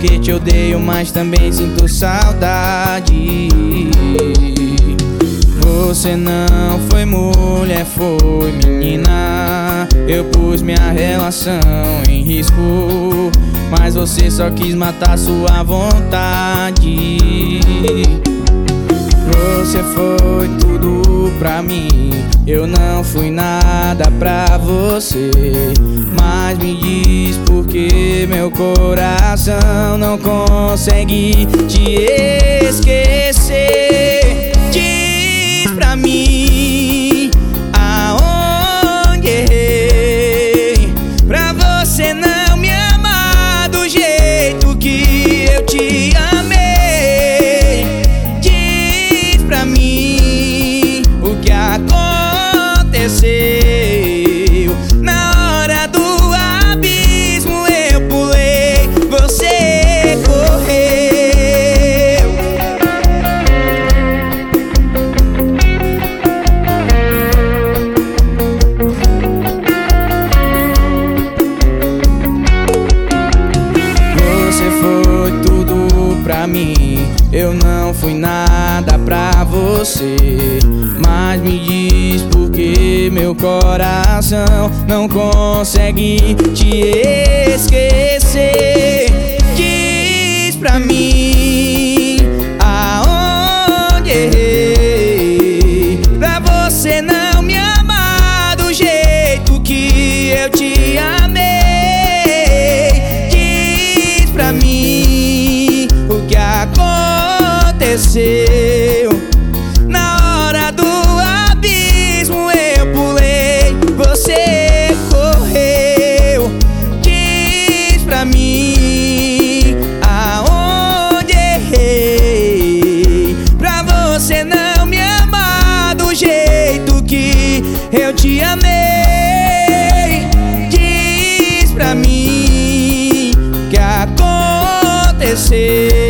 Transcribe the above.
porque te odeio, mas também sinto saudade. Você não foi mulher, foi menina. Eu pus minha relação em risco, mas você só quis matar sua vontade. Você foi tudo pra mim, eu não fui nada pra você. Mas me diz por que meu coração não consegue te esquecer. Diz pra mim aonde errei pra você não me amar do jeito que eu te amei. Diz pra mim o que aconteceu. Na hora do abismo eu pulei, você correu. Você foi tudo pra mim, eu não fui nada pra você. Mas me diz por que meu coração não consegue te esquecer. Diz pra mim aonde errei pra você não me amar do jeito que eu te amei. Diz pra mim o que aconteceu. Na hora do abismo eu pulei, você correu. Diz pra mim aonde errei pra você não me amar do jeito que eu te amei. Diz pra mim o que aconteceu.